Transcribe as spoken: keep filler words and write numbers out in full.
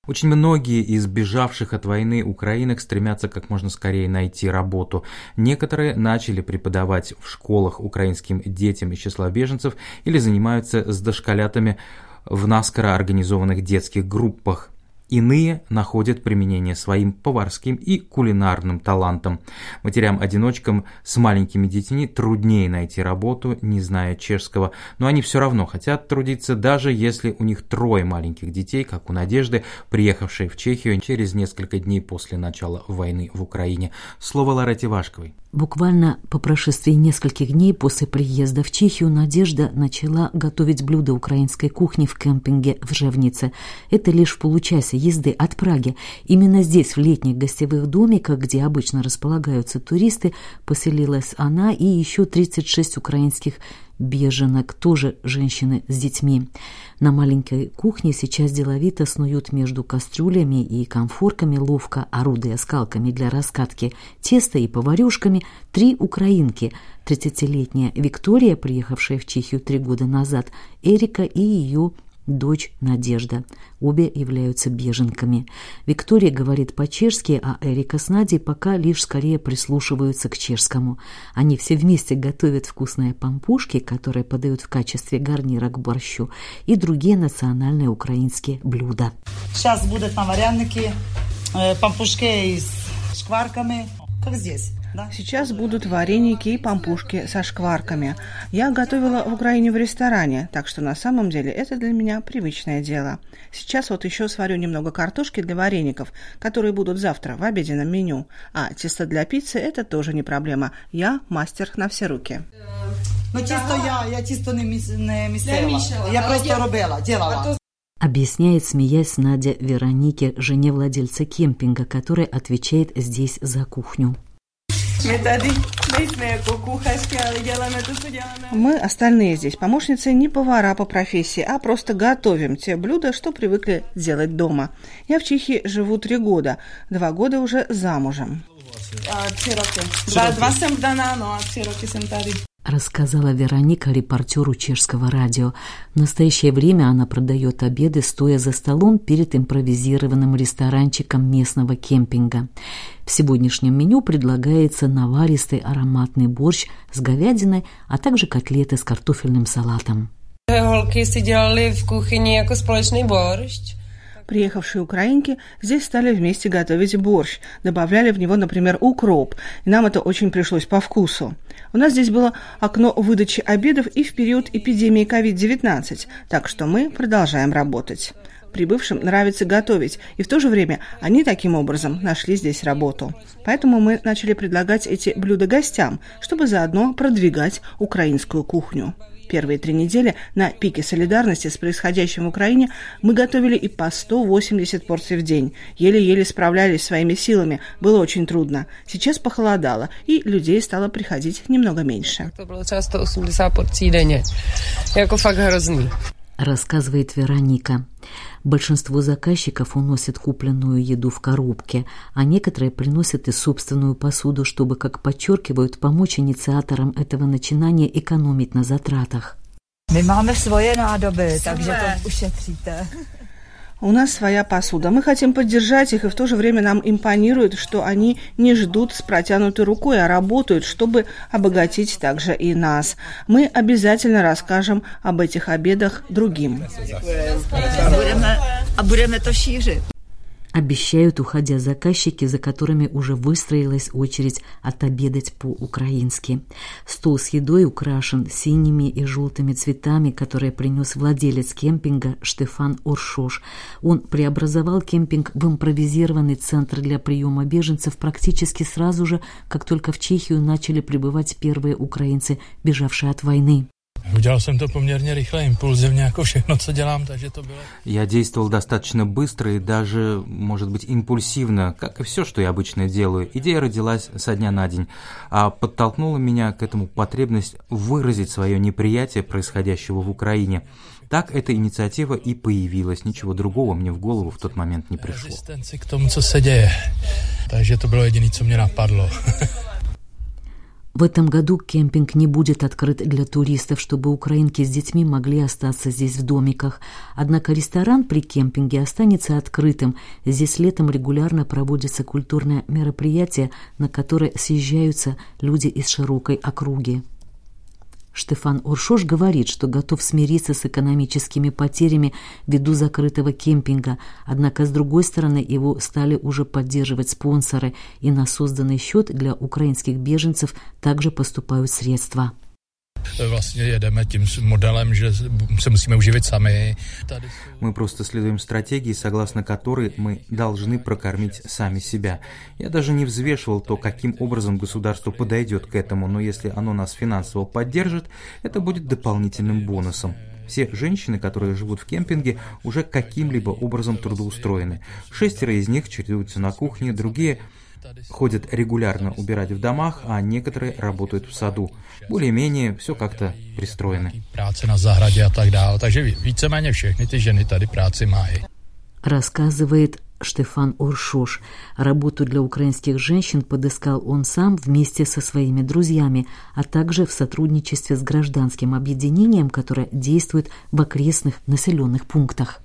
Очень многие из бежавших от войны украинок стремятся как можно скорее найти работу. Некоторые начали преподавать в школах украинским детям из числа беженцев или занимаются с дошколятами в наскоро организованных детских группах. Иные находят применение своим поварским и кулинарным талантам. Матерям-одиночкам с маленькими детьми труднее найти работу, не зная чешского, но они все равно хотят трудиться, даже если у них трое маленьких детей, как у Надежды, приехавшей в Чехию через несколько дней после начала войны в Украине. Слово Ларете Вашковой. Буквально по прошествии нескольких дней после приезда в Чехию Надежда начала готовить блюда украинской кухни в кемпинге в Жевнице. Это лишь в получасе езды от Праги. Именно здесь, в летних гостевых домиках, где обычно располагаются туристы, поселилась она и еще тридцать шесть украинских беженок, тоже женщины с детьми. На маленькой кухне сейчас деловито снуют между кастрюлями и конфорками, ловко орудуя скалками для раскатки теста и поварюшками, три украинки: тридцатилетняя Виктория, приехавшая в Чехию три года назад, Эрика и ее дочь Надежда. Обе являются беженками. Виктория говорит по-чешски, а Эрика с Надей пока лишь скорее прислушиваются к чешскому. Они все вместе готовят вкусные пампушки, которые подают в качестве гарнира к борщу, и другие национальные украинские блюда. Сейчас будут на вареники пампушки с шкварками, как здесь. Сейчас будут вареники и пампушки со шкварками. Я готовила в Украине в ресторане, так что на самом деле это для меня привычное дело. Сейчас вот еще сварю немного картошки для вареников, которые будут завтра в обеденном меню. А тесто для пиццы – это тоже не проблема. Я мастер на все руки. Но тесто я, я тесто не, мис, не мисела. Я просто робила, делала. Объясняет, смеясь, Надя Веронике, жене владельца кемпинга, который отвечает здесь за кухню. Мы, остальные здесь помощницы, не повара по профессии, а просто готовим те блюда, что привыкли делать дома. Я в Чехии живу три года, два года уже замужем. Рассказала Вероника репортеру чешского радио. В настоящее время она продает обеды, стоя за столом перед импровизированным ресторанчиком местного кемпинга. В сегодняшнем меню предлагается наваристый ароматный борщ с говядиной, а также котлеты с картофельным салатом. Приехавшие украинки здесь стали вместе готовить борщ, добавляли в него, например, укроп, и нам это очень пришлось по вкусу. У нас здесь было окно выдачи обедов и в период эпидемии ковид девятнадцать, так что мы продолжаем работать. Прибывшим нравится готовить, и в то же время они таким образом нашли здесь работу. Поэтому мы начали предлагать эти блюда гостям, чтобы заодно продвигать украинскую кухню. Первые три недели на пике солидарности с происходящим в Украине мы готовили и по сто восемьдесят порций в день. Еле-еле справлялись своими силами. Было очень трудно. Сейчас похолодало, и людей стало приходить немного меньше. Это было часто восемьдесят порций в день. Это факт грозный. Рассказывает Вероника. Большинство заказчиков уносят купленную еду в коробке, а некоторые приносят и собственную посуду, чтобы, как подчеркивают, помочь инициаторам этого начинания экономить на затратах. Мы máme свои nádoby, takže to ušetříte. У нас своя посуда. Мы хотим поддержать их, и в то же время нам импонирует, что они не ждут с протянутой рукой, а работают, чтобы обогатить также и нас. Мы обязательно расскажем об этих обедах другим. А будем это шире. Обещают, уходя заказчики, за которыми уже выстроилась очередь отобедать по-украински. Стол с едой украшен синими и желтыми цветами, которые принес владелец кемпинга Штефан Оршош. Он преобразовал кемпинг в импровизированный центр для приема беженцев практически сразу же, как только в Чехию начали прибывать первые украинцы, бежавшие от войны. Udělal jsem to poměrně rychle, impulzivně, jako všechno, co dělám, takže to bylo. Я действовал достаточно быстро и даже, может быть, импульсивно, как и все, что я обычно делаю. Идея родилась со дня на день, а подтолкнула меня к этому потребность выразить свое неприятие происходящего в Украине. Так эта инициатива и появилась. Ничего другого мне в голову в тот момент не пришло. К тому, co se děje. Takže to bylo jediné, co mě napadlo. В этом году кемпинг не будет открыт для туристов, чтобы украинки с детьми могли остаться здесь в домиках. Однако ресторан при кемпинге останется открытым. Здесь летом регулярно проводится культурное мероприятие, на которое съезжаются люди из широкой округи. Штефан Оршош говорит, что готов смириться с экономическими потерями ввиду закрытого кемпинга, однако, с другой стороны, его стали уже поддерживать спонсоры, и на созданный счет для украинских беженцев также поступают средства. Vlastně jedeme tím modelem, že se musíme uživit sami. Мы просто следуем стратегии, согласно которой мы должны прокормить сами себя. Я даже не взвешивал то, каким образом государство подойдет к этому, но если оно нас финансово поддержит, это будет дополнительным бонусом. Все женщины, которые живут в кемпинге, уже каким-либо образом трудоустроены. Шестеро из них чередуются на кухне, другие ходят регулярно убирать в домах, а некоторые работают в саду. Более-менее все как-то пристроено. Práce na zahradě a tak dále, takže víceméně všechny ty ženy tady práci mají. Рассказывает Штефан Оршош. Работу для украинских женщин подыскал он сам вместе со своими друзьями, а также в сотрудничестве с гражданским объединением, которое действует в окрестных населенных пунктах.